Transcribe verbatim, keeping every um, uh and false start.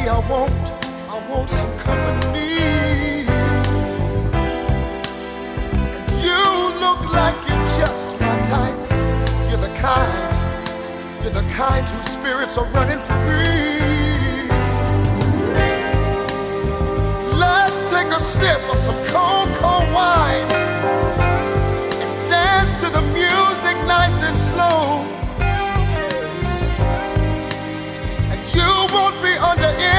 I want, I want some company. And you look like you're just my type. You're the kind, you're the kind whose spirits are running free.